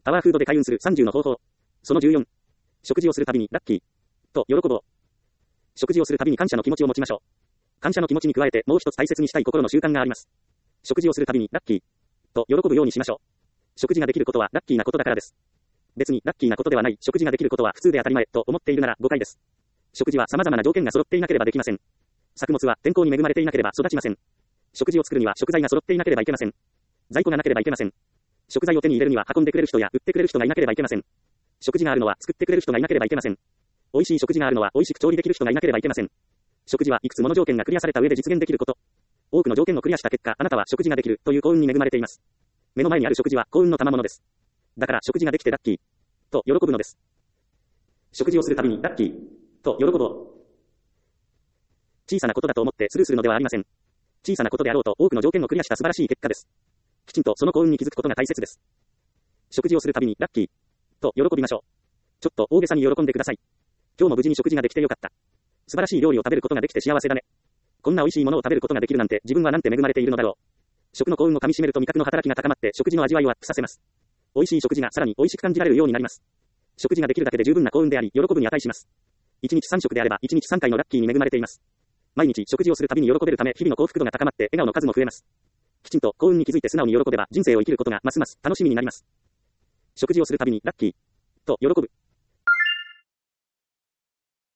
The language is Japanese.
パワーフードで開運する30の方法。その14。食事をするたびにラッキーと喜ぼう。食事をするたびに感謝の気持ちを持ちましょう。感謝の気持ちに加えてもう一つ大切にしたい心の習慣があります。食事をするたびにラッキーと喜ぶようにしましょう。食事ができることはラッキーなことだからです。別にラッキーなことではない食事ができることは普通で当たり前と思っているなら誤解です。食事は様々な条件が揃っていなければできません。作物は天候に恵まれていなければ育ちません。食事を作るには食材が揃っていなければいけません。在庫がなければいけません。食材を手に入れるには運んでくれる人や売ってくれる人がいなければいけません。食事があるのは作ってくれる人がいなければいけません。美味しい食事があるのは美味しく調理できる人がいなければいけません。食事はいくつもの条件がクリアされた上で実現できること。多くの条件をクリアした結果、あなたは食事ができるという幸運に恵まれています。目の前にある食事は幸運の賜物です。だから食事ができてラッキーと喜ぶのです。食事をするたびにラッキーと喜ぼう。小さなことだと思ってスルーするのではありません。小さなことであろうと多くの条件をクリアした素晴らしい結果です。きちんとその幸運に気づくことが大切です。食事をするたびにラッキーと喜びましょう。ちょっと大げさに喜んでください。今日も無事に食事ができてよかった。素晴らしい料理を食べることができて幸せだね。こんな美味しいものを食べることができるなんて自分はなんて恵まれているのだろう。食の幸運を噛み締めると味覚の働きが高まって食事の味わいをアップさせます。美味しい食事がさらに美味しく感じられるようになります。食事ができるだけで十分な幸運であり、喜ぶに値します。1日3食であれば1日3回のラッキーに恵まれています。毎日食事をするたびに喜べるため日々の幸福度が高まって笑顔の数も増えます。きちんと幸運に気づいて素直に喜べば人生を生きることがますます楽しみになります。食事をするたびにラッキーと喜ぶ。